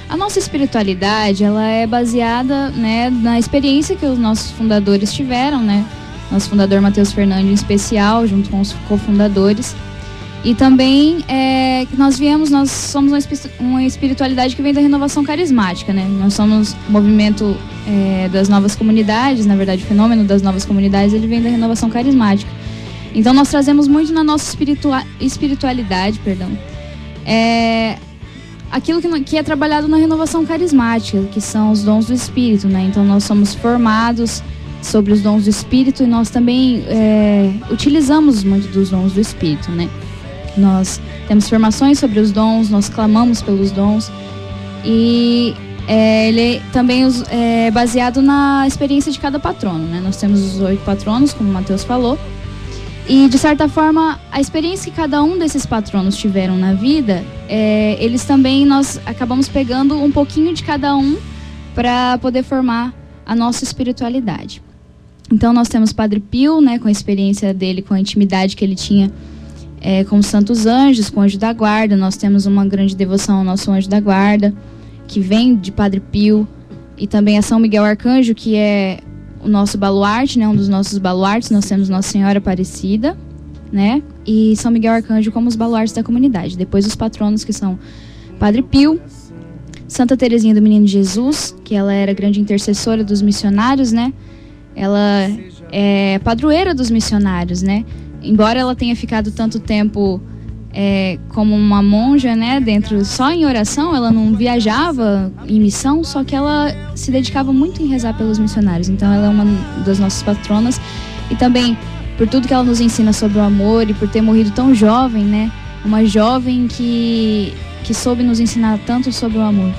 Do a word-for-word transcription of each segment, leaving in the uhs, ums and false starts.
A nossa espiritualidade, ela é baseada, né, na experiência que os nossos fundadores tiveram, né? Nosso fundador Matheus Fernandes em especial, junto com os cofundadores. E também é, nós viemos, nós somos uma, uma espiritualidade que vem da renovação carismática, né? Nós somos o movimento é, das novas comunidades, na verdade o fenômeno das novas comunidades, ele vem da renovação carismática. Então nós trazemos muito na nossa espiritua espiritualidade, perdão, é, aquilo que, que é trabalhado na renovação carismática, que são os dons do Espírito, né? Então nós somos formados sobre os dons do Espírito e nós também é, utilizamos muito dos dons do Espírito, né? Nós temos formações sobre os dons, nós clamamos pelos dons e é, ele também é baseado na experiência de cada patrono, né? Nós temos os oito patronos, como o Matheus falou, e de certa forma a experiência que cada um desses patronos tiveram na vida, é, eles também, nós acabamos pegando um pouquinho de cada um para poder formar a nossa espiritualidade. Então nós temos Padre Pio, né, com a experiência dele, com a intimidade que ele tinha É, com os santos anjos, com o anjo da guarda. Nós temos uma grande devoção ao nosso anjo da guarda, que vem de Padre Pio, e também a São Miguel Arcanjo, que é o nosso baluarte, né, um dos nossos baluartes. Nós temos Nossa Senhora Aparecida, né, e São Miguel Arcanjo como os baluartes da comunidade. Depois os patronos, que são Padre Pio, Santa Teresinha do Menino Jesus, que ela era grande intercessora dos missionários, né, ela é padroeira dos missionários, né. Embora ela tenha ficado tanto tempo é, como uma monja, né, dentro, só em oração, ela não viajava em missão, só que ela se dedicava muito em rezar pelos missionários. Então ela é uma das nossas patronas. E também por tudo que ela nos ensina sobre o amor e por ter morrido tão jovem, né, uma jovem que, que soube nos ensinar tanto sobre o amor.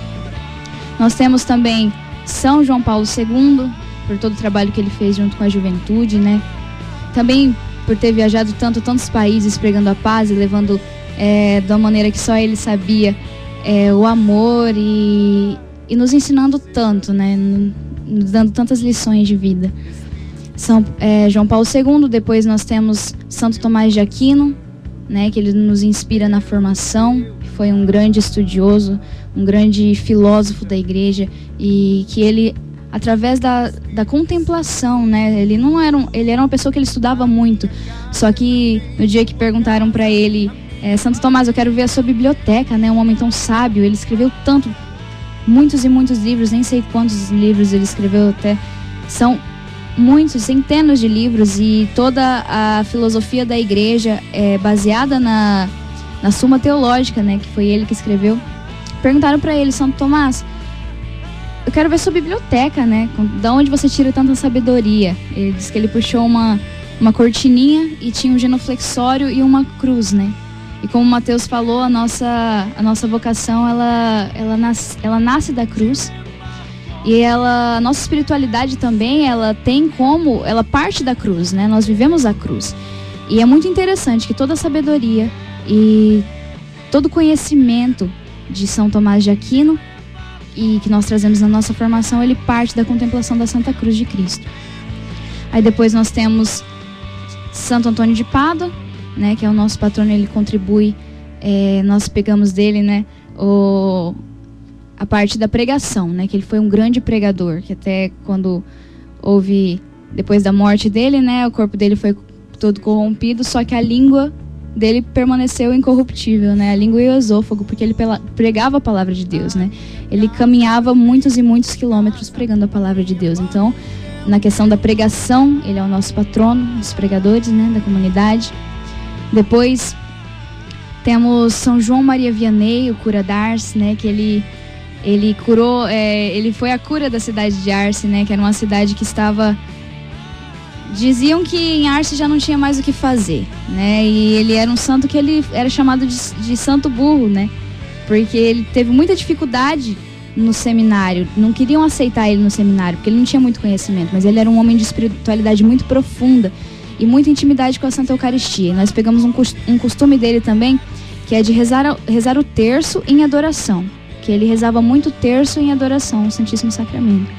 Nós temos também São João Paulo segundo, por todo o trabalho que ele fez junto com a juventude, né, também por ter viajado tanto, tantos países pregando a paz e levando é, de uma maneira que só ele sabia é, o amor e, e nos ensinando tanto, né, nos dando tantas lições de vida. São é, João Paulo segundo, depois nós temos Santo Tomás de Aquino, né, que ele nos inspira na formação, que foi um grande estudioso, um grande filósofo da igreja e que ele, através da, da contemplação, né? Ele não era um, ele era uma pessoa que ele estudava muito. Só que no dia que perguntaram para ele, é, Santo Tomás, eu quero ver a sua biblioteca, né? Um homem tão sábio, ele escreveu tanto, muitos e muitos livros, nem sei quantos livros ele escreveu até. São muitos, centenas de livros e toda a filosofia da igreja é baseada na, na Suma Teológica, né? Que foi ele que escreveu. Perguntaram para ele, Santo Tomás, eu quero ver sua biblioteca, né? Da onde você tira tanta sabedoria? Ele disse que ele puxou uma, uma cortininha e tinha um genuflexório e uma cruz, né? E como o Matheus falou, a nossa, a nossa vocação, ela, ela, nasce, ela nasce da cruz. E ela, a nossa espiritualidade também, ela tem como, ela parte da cruz, né? Nós vivemos a cruz. E é muito interessante que toda a sabedoria e todo o conhecimento de São Tomás de Aquino e que nós trazemos na nossa formação, ele parte da contemplação da Santa Cruz de Cristo. Aí depois nós temos Santo Antônio de Pádua, né, que é o nosso patrono, ele contribui, é, nós pegamos dele, né, o, a parte da pregação, né, que ele foi um grande pregador, que até quando houve, depois da morte dele, né, o corpo dele foi todo corrompido, só que a língua dele permaneceu incorruptível, né? A língua e o esôfago, porque ele pregava a palavra de Deus, né? Ele caminhava muitos e muitos quilômetros pregando a palavra de Deus. Então, na questão da pregação, ele é o nosso patrono dos pregadores, né? Da comunidade. Depois, temos São João Maria Vianney, o cura da Arce, né? Que ele, ele curou, é, ele foi a cura da cidade de Arce, né? Que era uma cidade que estava... Diziam que em Arce já não tinha mais o que fazer, né? E ele era um santo que ele era chamado de, de santo burro, né? Porque ele teve muita dificuldade no seminário. Não queriam aceitar ele no seminário, porque ele não tinha muito conhecimento. Mas ele era um homem de espiritualidade muito profunda e muita intimidade com a Santa Eucaristia. E nós pegamos um, um costume dele também, que é de rezar, rezar o terço em adoração. Que ele rezava muito terço em adoração ao Santíssimo Sacramento.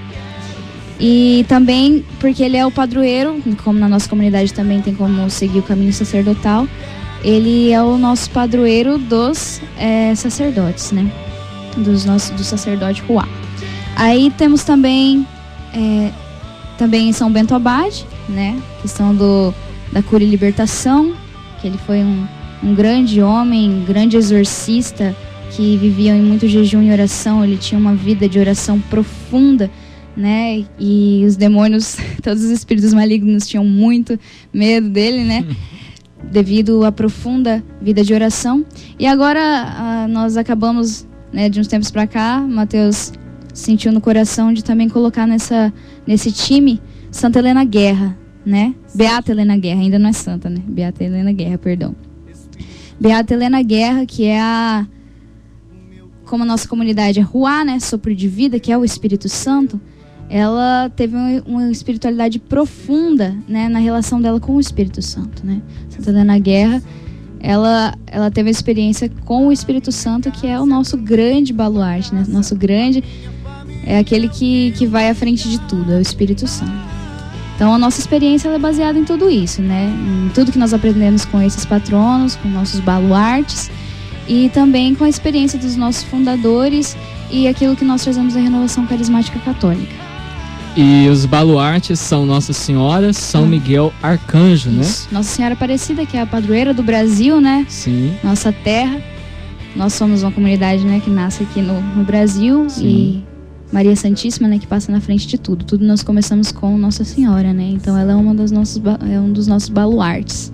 E também porque ele é o padroeiro, como na nossa comunidade também tem como seguir o caminho sacerdotal, ele é o nosso padroeiro dos é, sacerdotes, né? dos nossos, do sacerdote Ruá. Aí temos também, é, também em São Bento Abade, né? Questão do, da cura e libertação, que ele foi um, um grande homem, grande exorcista, que vivia em muito jejum e oração. Ele tinha uma vida de oração profunda, né? E os demônios, todos os espíritos malignos tinham muito medo dele, né? Devido à profunda vida de oração. E agora a, nós acabamos, né, de uns tempos para cá, Mateus sentiu no coração de também colocar nessa, nesse time Santa Helena Guerra, né? Beata Helena Guerra, ainda não é santa, né? Beata Helena Guerra, perdão. Beata Helena Guerra, que é a... Como a nossa comunidade é Ruá, né? Sopro de vida, que é o Espírito Santo, ela teve uma, uma espiritualidade profunda, né? Na relação dela com o Espírito Santo, né? Santa Helena Guerra, ela, ela teve a experiência com o Espírito Santo, que é o nosso grande baluarte, né? Nosso grande... É aquele que, que vai à frente de tudo, é o Espírito Santo. Então a nossa experiência ela é baseada em tudo isso, né? Em tudo que nós aprendemos com esses patronos, com nossos baluartes, e também com a experiência dos nossos fundadores e aquilo que nós trazemos da Renovação Carismática Católica. E os baluartes são Nossa Senhora, São Miguel Arcanjo, isso, né? Nossa Senhora Aparecida, que é a padroeira do Brasil, né? Sim. Nossa terra. Nós somos uma comunidade, né, que nasce aqui no, no Brasil. Sim. E Maria Santíssima, né, que passa na frente de tudo. Tudo nós começamos com Nossa Senhora, né? Então ela é, uma das nossos, é um dos nossos baluartes.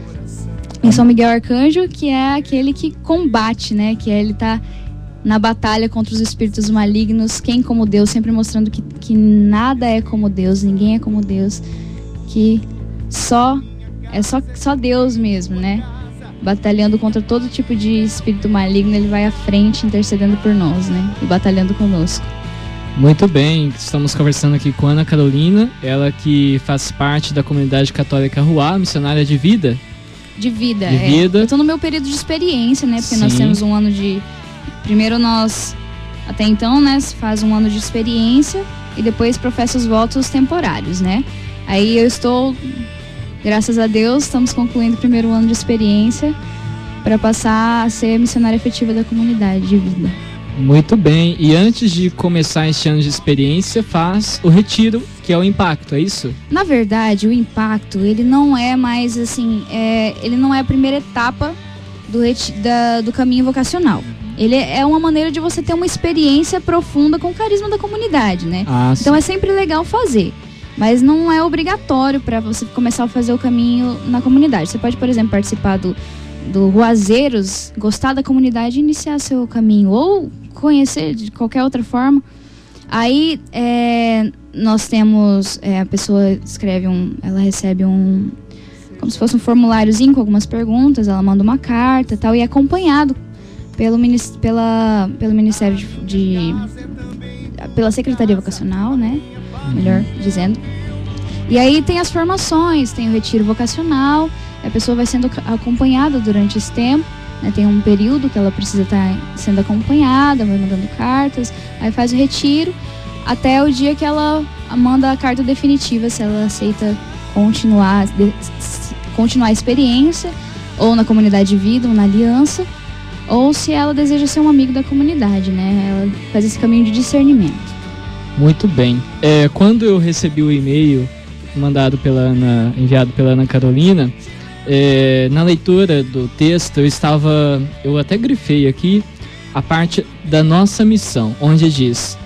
E São Miguel Arcanjo, que é aquele que combate, né? Que é, ele tá na batalha contra os espíritos malignos. Quem como Deus, sempre mostrando que, que nada é como Deus, ninguém é como Deus. Que só é só, só Deus mesmo, né? Batalhando contra todo tipo de espírito maligno, ele vai à frente intercedendo por nós, né? E batalhando conosco. Muito bem, estamos conversando aqui com Ana Carolina, ela que faz parte da comunidade católica Ruá, missionária de vida. De vida, de é. vida. Eu estou no meu período de experiência, né? Porque Sim. nós temos um ano de... Primeiro nós, até então, né, faz um ano de experiência e depois professa os votos temporários, né? Aí eu estou, graças a Deus, estamos concluindo o primeiro ano de experiência para passar a ser missionária efetiva da comunidade de vida. Muito bem, e antes de começar este ano de experiência, faz o retiro, que é o impacto, é isso? Na verdade, o impacto, ele não é mais assim, é, ele não é a primeira etapa do, reti- da, do caminho vocacional. Ele é uma maneira de você ter uma experiência profunda com o carisma da comunidade, né? Ah, então é sempre legal fazer, mas não é obrigatório para você começar a fazer o caminho na comunidade. Você pode, por exemplo, participar do, do Ruazeiros, gostar da comunidade e iniciar seu caminho, ou conhecer de qualquer outra forma. Aí é, nós temos, é, a pessoa escreve um, ela recebe um, como se fosse um formuláriozinho com algumas perguntas, ela manda uma carta e tal, e é acompanhado pelo, pela, pelo Ministério de, de pela Secretaria Vocacional, né, melhor dizendo. E aí tem as formações, tem o retiro vocacional, a pessoa vai sendo acompanhada durante esse tempo. Né, tem um período que ela precisa estar sendo acompanhada, vai mandando cartas, aí faz o retiro, até o dia que ela manda a carta definitiva, se ela aceita continuar, de, continuar a experiência, ou na comunidade de vida, ou na aliança, ou se ela deseja ser um amigo da comunidade, né? Ela faz esse caminho de discernimento. Muito bem. É, quando eu recebi o e-mail mandado pela Ana, enviado pela Ana Carolina, É, na leitura do texto eu estava, eu até grifei aqui a parte da nossa missão, onde diz: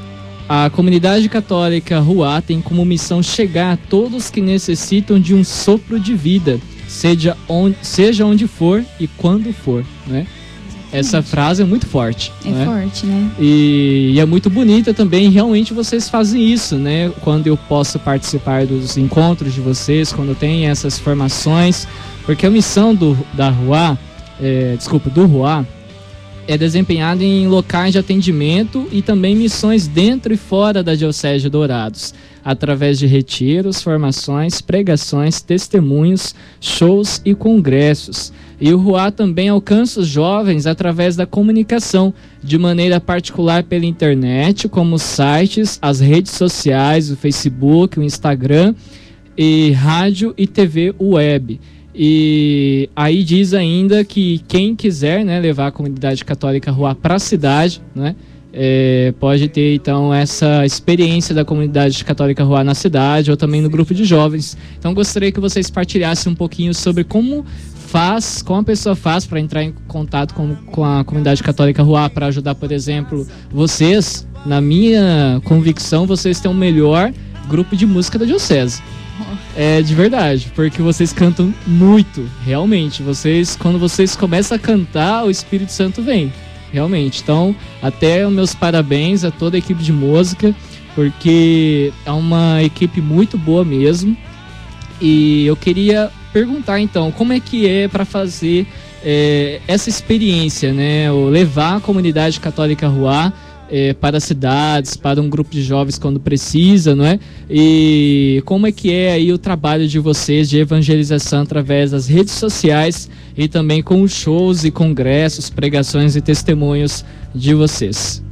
a comunidade católica Ruá tem como missão chegar a todos que necessitam de um sopro de vida, seja onde, seja onde for e quando for, né? Essa frase é muito forte. É, né? forte, né? E, e é muito bonita também, realmente vocês fazem isso, né? Quando eu posso participar dos encontros de vocês, quando tem essas formações, porque a missão do, da Ruá, é, desculpa, do Ruá, é desempenhada em locais de atendimento e também missões dentro e fora da Diocese de Dourados, através de retiros, formações, pregações, testemunhos, shows e congressos. E o Ruá também alcança os jovens através da comunicação, de maneira particular pela internet, como os sites, as redes sociais, o Facebook, o Instagram, e rádio e T V web. E aí diz ainda que quem quiser, né, levar a comunidade católica Ruá para a cidade, né, é, pode ter então essa experiência da comunidade católica Ruá na cidade ou também no grupo de jovens. Então gostaria que vocês partilhassem um pouquinho sobre como faz, como a pessoa faz para entrar em contato com, com a comunidade católica Ruá, para ajudar, por exemplo, vocês. Na minha convicção, vocês têm o melhor grupo de música da diocese. É de verdade, porque vocês cantam muito, realmente. Vocês, quando vocês começam a cantar, o Espírito Santo vem, realmente. Então, até os meus parabéns a toda a equipe de música, porque é uma equipe muito boa mesmo. E eu queria perguntar, então, como é que é para fazer é, essa experiência, né? O levar a comunidade católica Ruá É, para cidades, para um grupo de jovens quando precisa, não é? E como é que é aí o trabalho de vocês de evangelização através das redes sociais e também com os shows e congressos, pregações e testemunhos de vocês?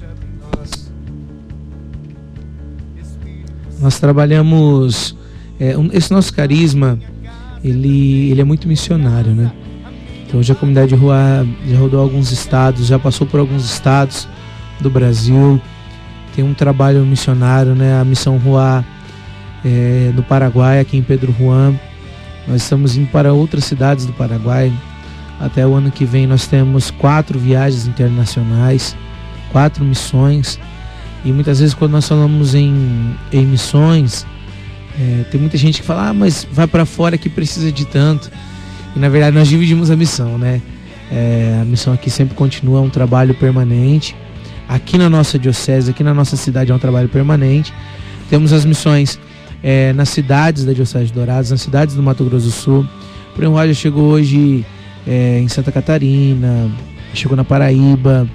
Nós trabalhamos, é, um, esse nosso carisma, ele, ele é muito missionário, né? Então hoje a comunidade Ruá já rodou alguns estados, já passou por alguns estados do Brasil, tem um trabalho missionário, né? A Missão Ruá é, no Paraguai, aqui em Pedro Juan. Nós estamos indo para outras cidades do Paraguai. Até o ano que vem nós temos quatro viagens internacionais, quatro missões. E muitas vezes quando nós falamos em, em missões, é, tem muita gente que fala, ah, mas vai para fora que precisa de tanto. E na verdade nós dividimos a missão, né? É, a missão aqui sempre continua, é um trabalho permanente. Aqui na nossa diocese, aqui na nossa cidade é um trabalho permanente. Temos as missões é, nas cidades da Diocese de Dourados, nas cidades do Mato Grosso do Sul. O Prêmio Ruá já chegou hoje é, em Santa Catarina, chegou na Paraíba,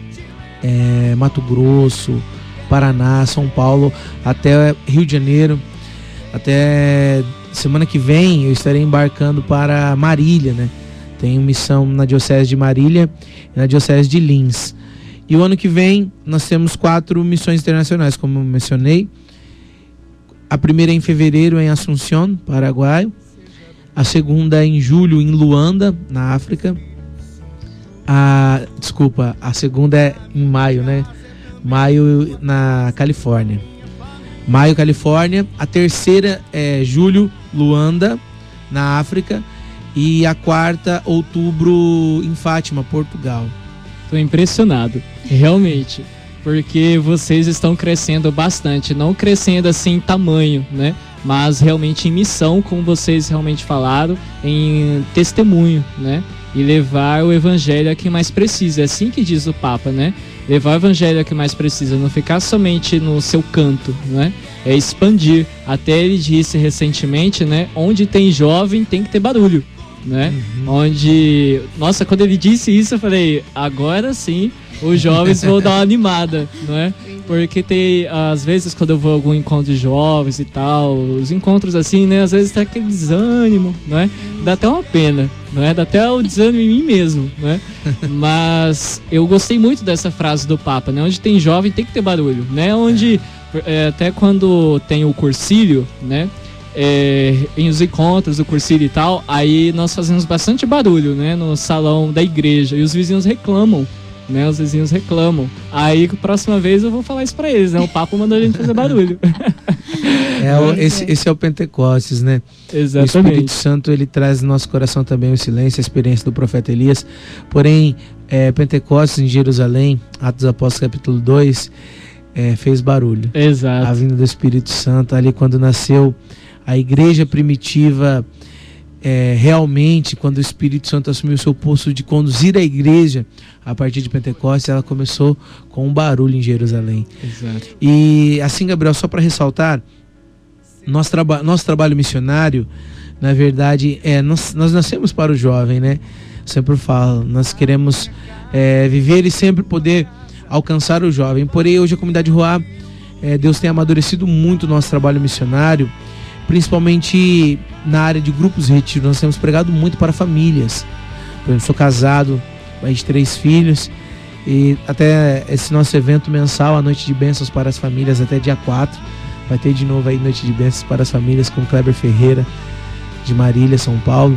é, Mato Grosso, Paraná, São Paulo, até Rio de Janeiro. Até semana que vem eu estarei embarcando para Marília, né? Tenho missão na Diocese de Marília e na Diocese de Lins. E o ano que vem nós temos quatro missões internacionais, como eu mencionei. A primeira é em fevereiro em Assunção, Paraguai. A segunda é em julho em Luanda, na África. A, desculpa, a segunda é em maio, né? Maio na Califórnia. Maio, Califórnia. A terceira é julho, Luanda, na África. E a quarta, outubro, em Fátima, Portugal. Estou impressionado, realmente, porque vocês estão crescendo bastante, não crescendo assim em tamanho, né? Mas realmente em missão, como vocês realmente falaram, em testemunho, né? E levar o evangelho a quem mais precisa, é assim que diz o Papa, né? Levar o evangelho a quem mais precisa, não ficar somente no seu canto, né? É expandir. Até ele disse recentemente, né? Onde tem jovem tem que ter barulho. Né? Uhum. Onde, nossa, quando ele disse isso eu falei, agora sim os jovens vão dar uma animada, não é? Porque tem, às vezes quando eu vou a algum encontro de jovens e tal, os encontros assim, né, às vezes tem aquele desânimo, não é? Dá até uma pena, não é? Dá até o desânimo em mim mesmo, não é? Mas eu gostei muito dessa frase do Papa, né? Onde tem jovem tem que ter barulho, né? Onde, é, até quando tem o cursílio, né? É, em os encontros, o cursilho e tal, aí nós fazemos bastante barulho, né, no salão da igreja, e os vizinhos reclamam, né, os vizinhos reclamam. Aí, próxima vez eu vou falar isso pra eles, né, o Papa mandou a gente fazer barulho. É, o, esse, esse é o Pentecostes, né? Exatamente. O Espírito Santo, ele traz no nosso coração também o silêncio, a experiência do profeta Elias. Porém, é, Pentecostes em Jerusalém, Atos dos Apóstolos capítulo dois, é, fez barulho. Exato. A vinda do Espírito Santo, ali quando nasceu a igreja primitiva, é, realmente, quando o Espírito Santo assumiu o seu posto de conduzir a igreja, a partir de Pentecostes, ela começou com um barulho em Jerusalém. Exato. E assim, Gabriel, só para ressaltar, nosso, traba nosso trabalho missionário, na verdade, é, nós, nós nascemos para o jovem, né? Sempre falo, nós queremos é, viver e sempre poder alcançar o jovem. Porém, hoje a comunidade Ruá, é, Deus tem amadurecido muito o nosso trabalho missionário, principalmente na área de grupos de retiro. Nós temos pregado muito para famílias. Por exemplo, sou casado, pai de três filhos, e até esse nosso evento mensal, a Noite de Bênçãos para as Famílias, até dia quatro, vai ter de novo aí Noite de Bênçãos para as Famílias com Kleber Ferreira. de Marília, São Paulo.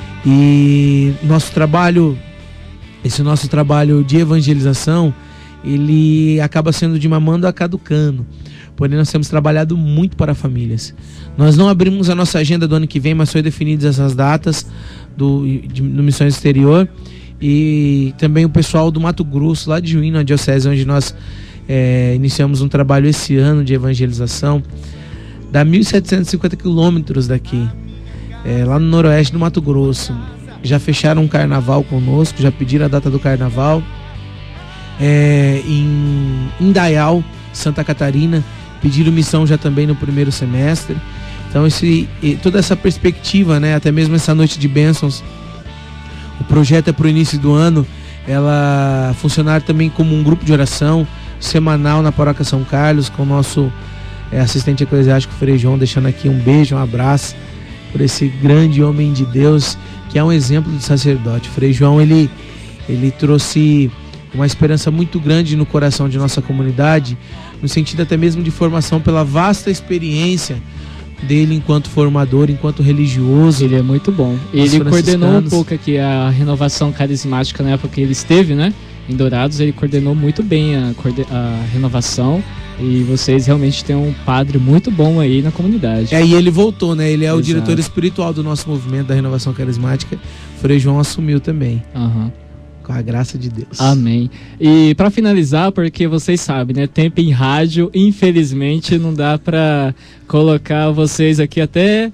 E nosso trabalho, esse nosso trabalho de evangelização, ele acaba sendo de mamando a cada cano. Porém, nós temos trabalhado muito para famílias. Nós não abrimos a nossa agenda do ano que vem, mas foi definidas essas datas do, de, do Missões Exterior. E também o pessoal do Mato Grosso, lá de Juí, na diocese, onde nós é, iniciamos um trabalho esse ano de evangelização, dá mil setecentos e cinquenta quilômetros daqui, é, lá no noroeste do Mato Grosso. Já fecharam um carnaval conosco, já pediram a data do carnaval. É, em Indaial, Santa Catarina, pediram missão já também no primeiro semestre. Então esse, toda essa perspectiva, né, até mesmo essa noite de bênçãos, o projeto é para o início do ano ela funcionar também como um grupo de oração semanal na Paróquia São Carlos, com o nosso é, assistente eclesiástico Frei João, deixando aqui um beijo, um abraço por esse grande homem de Deus, que é um exemplo de sacerdote. Frei João, ele, ele trouxe uma esperança muito grande no coração de nossa comunidade, no sentido até mesmo de formação, pela vasta experiência dele enquanto formador, enquanto religioso. Ele é muito bom. Ele coordenou um pouco aqui a renovação carismática na época que ele esteve, né, em Dourados. Ele coordenou muito bem a, a renovação, e vocês realmente têm um padre muito bom aí na comunidade. É, e ele voltou, né? Ele é o Exato. diretor espiritual do nosso movimento da renovação carismática. Frei João assumiu também. Aham. Uhum. Com a graça de Deus. Amém. E para finalizar, porque vocês sabem, né? Tempo em rádio, infelizmente, não dá para colocar vocês aqui até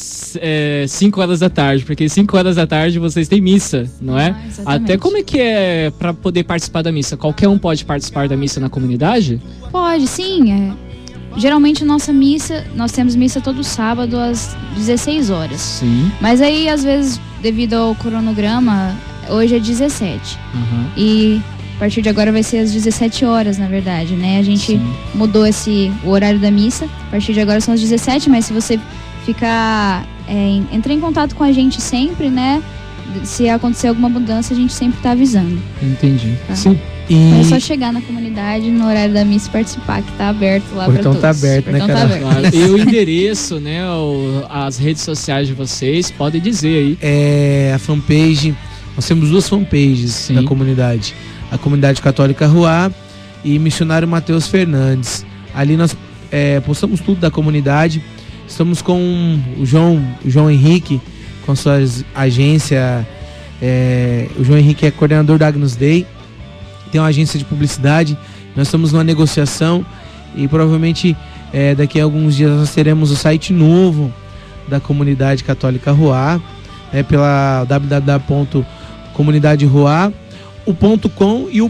cinco horas da tarde, porque cinco horas da tarde vocês têm missa, não é? Ah, até como é que é para poder participar da missa? Qualquer um pode participar da missa na comunidade? Pode, sim. É. Geralmente nossa missa, nós temos missa todo sábado às dezesseis horas. Sim. Mas aí, às vezes, devido ao cronograma, hoje é dezessete. Uhum. E a partir de agora vai ser às dezessete horas, na verdade, né? A gente Sim. mudou esse, o horário da missa. A partir de agora são as dezessete, mas se você ficar... É, entrar em contato com a gente sempre, né? Se acontecer alguma mudança, a gente sempre tá avisando. Entendi. Tá? Sim. E... É só chegar na comunidade no horário da missa e participar, que tá aberto lá para todos. Tá aberto, né, tá cara? aberto. Claro. E o endereço, né? O, as redes sociais de vocês, podem dizer aí. É, a fanpage, nós temos duas fanpages Sim. da comunidade. A Comunidade Católica Ruá e Missionário Matheus Fernandes. Ali nós é, postamos tudo da comunidade. Estamos com o João, o João Henrique, com a sua agência. É, o João Henrique é coordenador da Agnus Dei, tem uma agência de publicidade. Nós estamos numa negociação e provavelmente é, daqui a alguns dias nós teremos o site novo da Comunidade Católica Ruá, é, pela w w w ponto comunidade ruá ponto com e o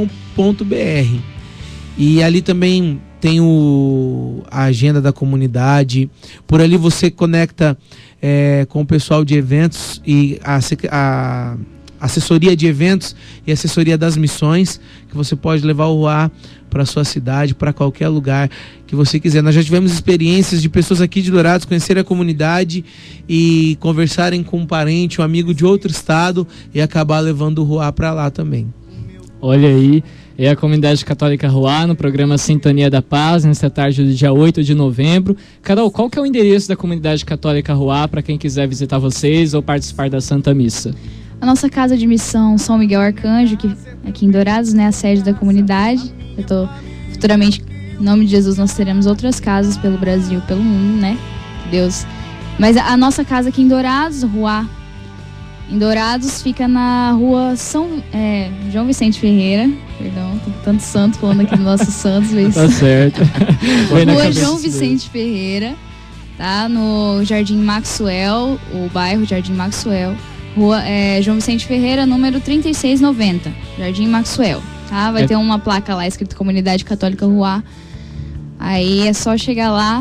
.com.br. E ali também tem o, a agenda da comunidade. Por ali você conecta é, com o pessoal de eventos e a, a assessoria de eventos e assessoria das missões, que você pode levar o Ruá para sua cidade, para qualquer lugar que você quiser. Nós já tivemos experiências de pessoas aqui de Dourados conhecerem a comunidade e conversarem com um parente, um amigo de outro estado e acabar levando o Ruá para lá também. Olha aí, é a Comunidade Católica Ruá no programa Sintonia da Paz, nesta tarde do dia oito de novembro. Carol, qual que é o endereço da Comunidade Católica Ruá para quem quiser visitar vocês ou participar da Santa Missa? A nossa casa de missão São Miguel Arcanjo, que aqui em Dourados, né, a sede da comunidade. Eu tô futuramente, em nome de Jesus, nós teremos outras casas pelo Brasil, pelo mundo, né? Deus. Mas a, a nossa casa aqui em Dourados, Ruá, em Dourados, fica na rua São é, João Vicente Ferreira. Perdão, tem tanto santo falando aqui dos nossos santos. Mas... Tá certo. Rua João Vicente Ferreira, tá? No Jardim Maxwell, o bairro Jardim Maxwell. Rua é, João Vicente Ferreira, número trinta e seis noventa, Jardim Maxwell, tá? Vai é. ter uma placa lá escrito Comunidade Católica Ruá. Aí é só chegar lá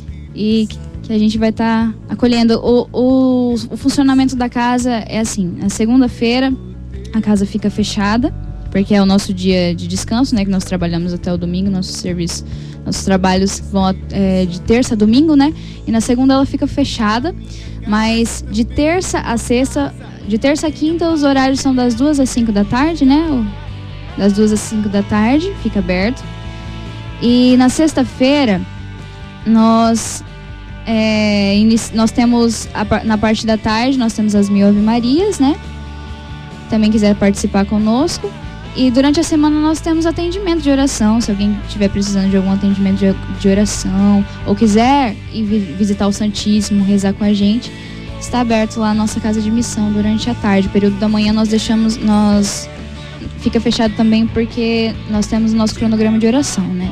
e que a gente vai estar tá acolhendo. O, o, o funcionamento da casa é assim: na segunda-feira a casa fica fechada, porque é o nosso dia de descanso, né? Que nós trabalhamos até o domingo, nosso serviço, nossos trabalhos vão é, de terça a domingo, né? E na segunda ela fica fechada. Mas de terça a sexta, de terça a quinta, os horários são das duas às cinco da tarde, né? Das duas às cinco da tarde, fica aberto. E na sexta-feira, nós é, nós temos, a, na parte da tarde, nós temos as mil Ave Marias, né? Também quiser participar conosco. E durante a semana nós temos atendimento de oração. Se alguém estiver precisando de algum atendimento de, de oração ou quiser ir visitar o Santíssimo, rezar com a gente, está aberto lá a nossa casa de missão durante a tarde. O período da manhã nós deixamos, nós fica fechado também porque nós temos o nosso cronograma de oração, né?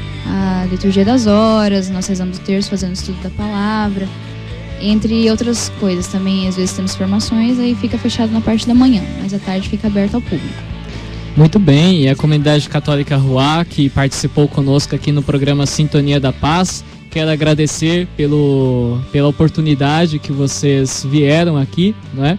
A liturgia das horas, nós rezamos o terço, fazendo estudo da palavra, entre outras coisas também. Às vezes temos formações, aí fica fechado na parte da manhã, mas à tarde fica aberto ao público. Muito bem, e a Comunidade Católica Ruá, que participou conosco aqui no programa Sintonia da Paz, quero agradecer pelo, pela oportunidade que vocês vieram aqui, né?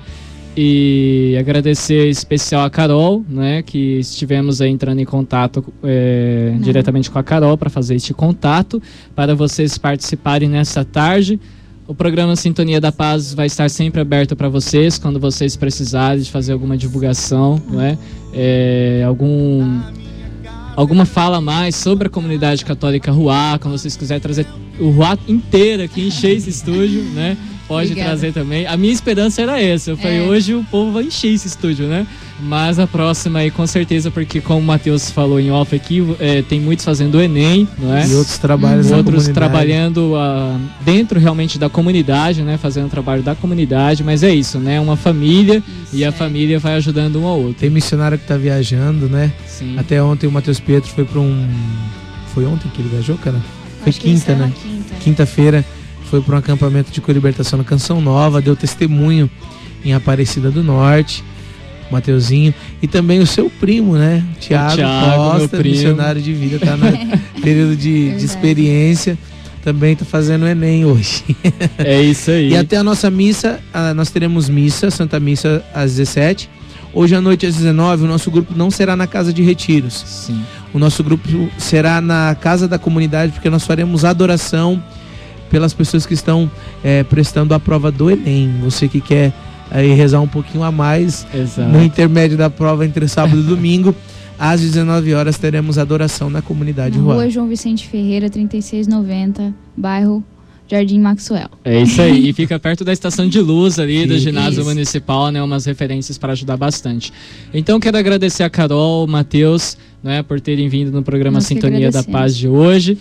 E agradecer em especial a Carol, né? Que estivemos aí entrando em contato é, diretamente com a Carol para fazer este contato, para vocês participarem nessa tarde. O programa Sintonia da Paz vai estar sempre aberto para vocês, quando vocês precisarem de fazer alguma divulgação, né? É, algum, alguma fala a mais sobre a Comunidade Católica Ruá, quando vocês quiserem trazer o Ruá inteiro aqui, encher esse estúdio, né? Pode Obrigada. Trazer também. A minha esperança era essa. Eu falei, é. hoje o povo vai encher esse estúdio, né? Mas a próxima aí, com certeza, porque como o Matheus falou em off aqui, é, tem muitos fazendo o Enem, não é? E outros trabalhos uhum. Outros trabalhando uh, dentro realmente da comunidade, né? Fazendo o trabalho da comunidade, mas é isso, né? Uma família isso, e a é. família vai ajudando um ao outro. Tem missionário que tá viajando, né? Sim. Até ontem o Matheus Pietro foi para um... Foi ontem que ele viajou, cara? Foi Acho quinta, né? Quinta. Quinta-feira. Foi para um acampamento de colibertação na Canção Nova, deu testemunho em Aparecida do Norte, Mateuzinho, e também o seu primo, né? Tiago, Thiago Costa, missionário de vida, tá no período de, de experiência, também tá fazendo o Enem hoje. É isso aí. E até a nossa missa, a, nós teremos missa, Santa Missa às dezessete. Hoje à noite às dezenove, o nosso grupo não será na casa de retiros. Sim. O nosso grupo será na casa da comunidade, porque nós faremos adoração pelas pessoas que estão é, prestando a prova do Enem. Você que quer aí rezar um pouquinho a mais, Exato. No intermédio da prova entre sábado e domingo, às dezenove horas teremos adoração na comunidade Ruá. Rua João Vicente Ferreira, trinta e seis noventa, bairro Jardim Maxwell. É isso aí, e fica perto da estação de luz ali do ginásio isso. municipal, né? Umas referências para ajudar bastante. Então quero agradecer a Carol, o Matheus, né, por terem vindo no programa Nós Sintonia da Paz de hoje.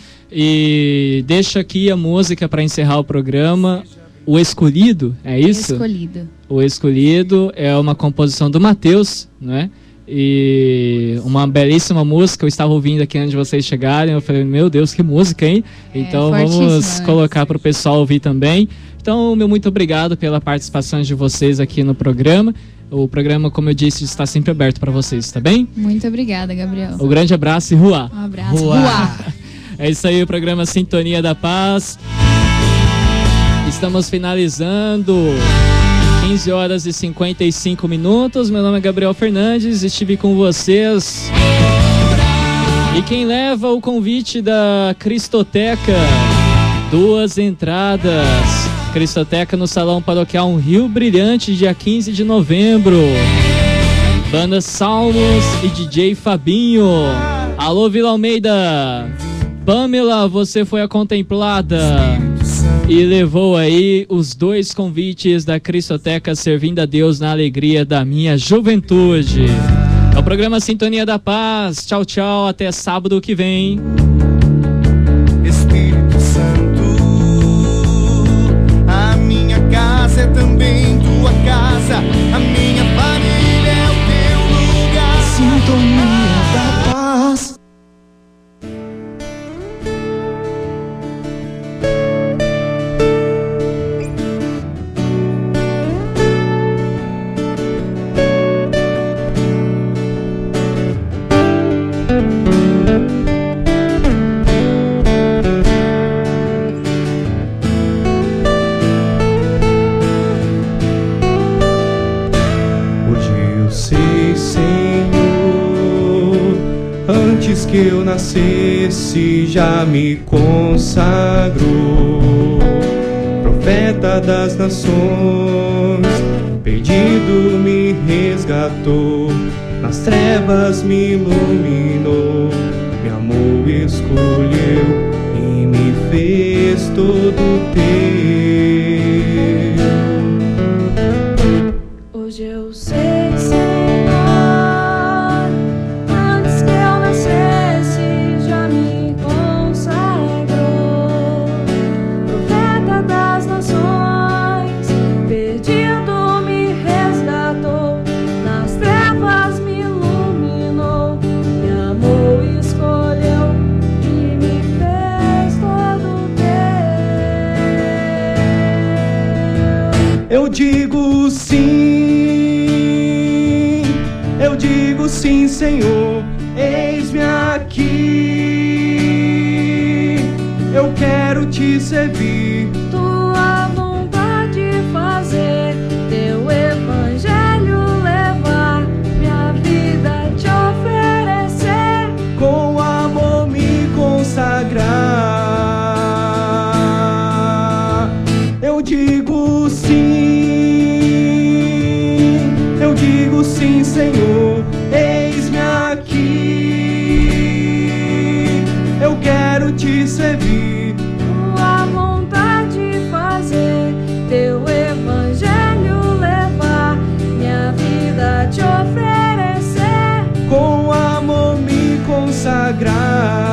E deixo aqui a música para encerrar o programa. O Escolhido, é isso? O Escolhido. O Escolhido é uma composição do Matheus, né? E uma belíssima música. Eu estava ouvindo aqui antes de vocês chegarem. Eu falei, meu Deus, que música, hein? É, então vamos colocar para o pessoal ouvir também. Então, meu muito obrigado pela participação de vocês aqui no programa. O programa, como eu disse, está sempre aberto para vocês, tá bem? Muito obrigada, Gabriel. Um grande abraço e Ruá. Um abraço. Ruá. Ruá. É isso aí, o programa Sintonia da Paz. Estamos finalizando. quinze horas e cinquenta e cinco minutos. Meu nome é Gabriel Fernandes, estive com vocês. E quem leva o convite da Cristoteca, duas entradas. Cristoteca no Salão Paroquial Um Rio Brilhante, dia quinze de novembro. Banda Salmos e D J Fabinho. Alô, Vila Almeida. Pamela, você foi a contemplada e levou aí os dois convites da Cristoteca, servindo a Deus na alegria da minha juventude. É o programa Sintonia da Paz. Tchau, tchau. Até sábado que vem. Espírito Santo, a minha casa é também tua casa. A minha família é o teu lugar. Sintonia da Paz. Que eu nascesse já me consagrou, profeta das nações, perdido me resgatou, nas trevas me iluminou, me amou, escolheu e me fez és todo teu. Hoje eu sei, Senhor, antes que eu nascesse já me consagrou, profeta das nações, perdido me resgatou, nas trevas me iluminou, me amou e escolheu e me fez todo teu. Eu digo sim, eu digo sim, Senhor, eis-me aqui. Eu quero te servir, Tua vontade fazer, Teu evangelho levar, minha vida te oferecer. com amor me consagrar. Eu digo sim, eu digo sim, Senhor, eis-me aqui. Eu quero te servir, Tua vontade fazer, Teu evangelho levar, minha vida te oferecer. com amor me consagrar.